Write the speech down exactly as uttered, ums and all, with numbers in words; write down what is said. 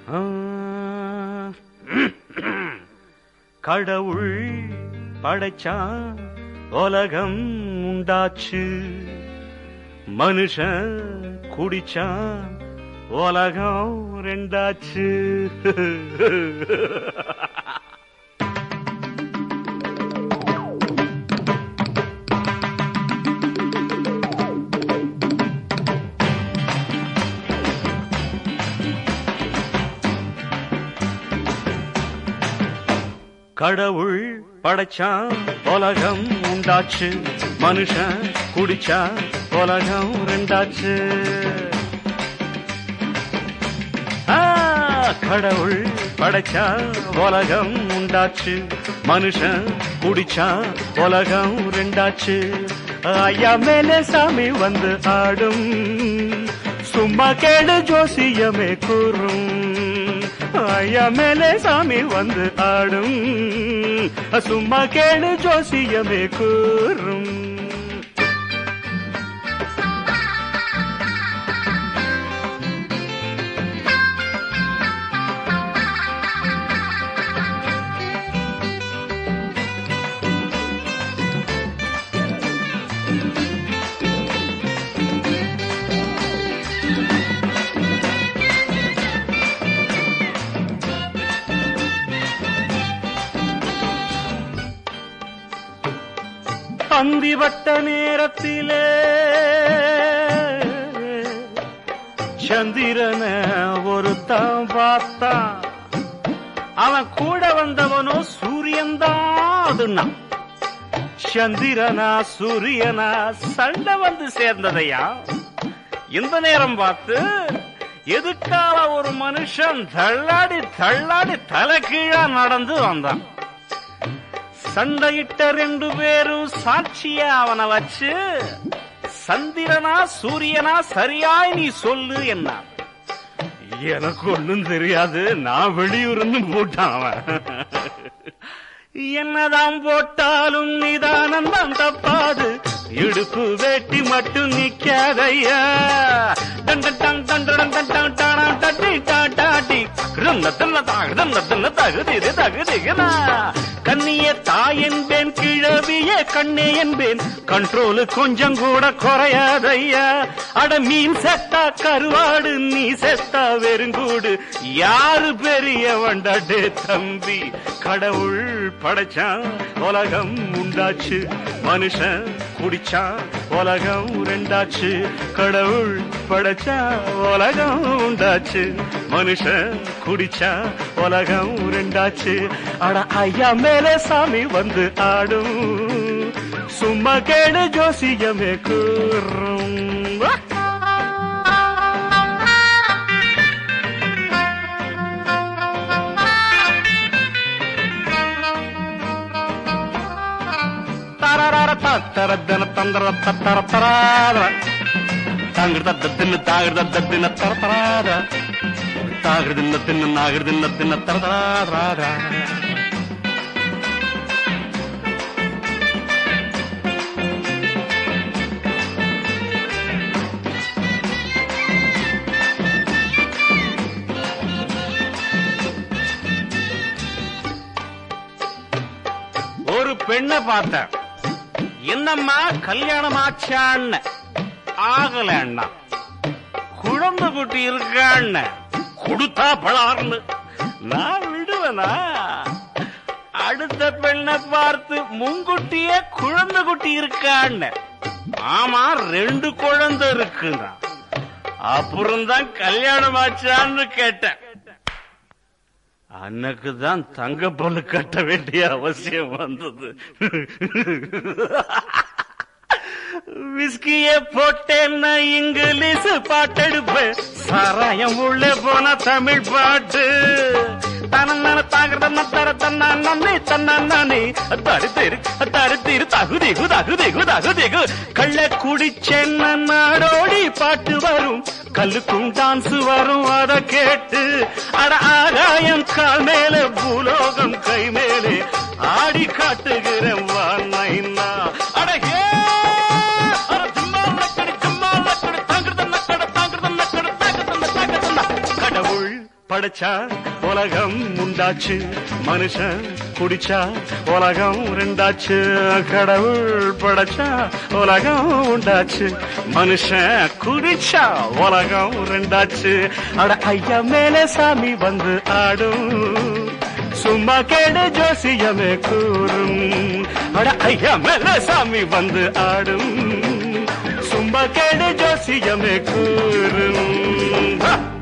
கடவுள் படைச்சான் உலகம் உண்டாச்சு, மனுஷன் குடிச்சான் உலகம் ரெண்டாச்சு. கடவுள் படைச்சான் உலகம் உண்டாச்சு, மனுஷன் குடிச்சான் உலகம் ரெண்டாச்சு. கடவுள் படைச்சான் உலகம் உண்டாச்சு, மனுஷன் குடிச்சான் உலகம் ரெண்டாச்சு. ஐயா மேலே சாமி வந்து ஆடும், சும்மா கேடு ஜோசியமே கூறும். ஐயா மேலே சாமி வந்து ஆடும், சும்மா கேடு ஜோசியமே கூறும். அந்திவட்ட நேரத்திலே சந்திரன ஒருத்தன் பார்த்தான், அவன் கூட வந்தவனோ சூரியன்தான். சந்திரனா சூரியனா சண்டை வந்து சேர்ந்ததையா. இந்த நேரம் பார்த்து எதுக்கால ஒரு மனுஷன் தள்ளாடி தள்ளாடி தலை கீழா நடந்து வந்தான். சண்டையிட்ட ரெண்டு பேரும் சாட்சிய அவனை வச்சு, சந்திரனா சூரியனா சரியாய் நீ சொல்லு என்ன. எனக்கு ஒண்ணும் தெரியாது, நான் வெளியூர்னு போட்டான் அவன். என்னதான் போட்டாலும் நிதானந்தான் தப்பாது, இடுப்பு வேட்டி மட்டும் நிக்காதையா. கண்ணிய தாய் என்பேன், கிழவிய கண்ணே என்பேன், கண்ட்ரோலு கொஞ்சம் கூட குறையாதையா. அட மீன் செத்தா கருவாடு, நீ செத்தா வெறுங்கூடு, யாரு பெரிய வண்டாடே தம்பி. கடவுள் படைச்சான் உலகம் உண்டாச்சு, மனுஷன் குடிச்சான் உலகம் ரெண்டாச்சு. கடவுள் படைச்சா உலகம் உண்டாச்சு, மனுஷன் குடிச்சா உலகம் ரெண்டாச்சு. அட ஐயா மேலே சாமி வந்து ஆடும், சும்மா கேடு ஜோசியமே கூறும். தரதன தந்தர தர தராத தாங்கிருத தின்னு தாகிருத தின்ன தர தராத தாகிருதின்ன தின்னு நாகிருதின்ன தின்ன தர தராத. ஒரு பெண்ணை பார்த்த, என்னம்மா கல்யாணம் ஆச்சான்னு. ஆகல அண்ணா, குழந்தை குட்டி இருக்கான்னு. கொடுத்தா பழார்னு நான் விடுவேனா? அடுத்த பெண்ணை பார்த்து முன்குட்டியே குழந்தை குட்டி இருக்கான்னு. ஆமா ரெண்டு குழந்தை இருக்குன்னா. அப்புறம்தான் கல்யாணம் ஆச்சான்னு கேட்டேன். அன்னைக்குதான் தங்க பொண்ணு கட்ட வேண்டிய அவசியம் வந்தது. விஸ்கிய போட்டேன்னா இங்கிலீஷ் பாட்டெடுப்பேன், சாராயம் உள்ளே போன தமிழ் பாட்டு. தன தாகிறத தர தன்னா நன்னே தன்னா நானே தடுத்தேரு தடுத்தீரு தகுதிகு தகுதிகு தகுதிகு. கள்ள குடிச்சென்ன நாடோடி பாட்டு வரும், கல்லுக்கும் டான்ஸ் வரும், அத கேட்டு அட ஆகாயம் கால் மேல பூலோகம் கை மேலே ஆடி காட்டுகிறேன் வான்னா. அடகே கடவுள் படைச்சா உலகம் உண்டாச்சு, மனுஷன் குடிச்சா உலகம் ரெண்டாச்சு. கடவுள் படைச்சா உலகம் உண்டாச்சு, மனுஷன் குடிச்சா உலகம் ரெண்டாச்சு. அட ஐயா மேலே சாமி வந்து ஆடும், சும்மா கேடு ஜோசியமே கூறும். அட ஐயா மேலே சாமி வந்து ஆடும், சும்மா கேடு ஜோசியமே கூறும்.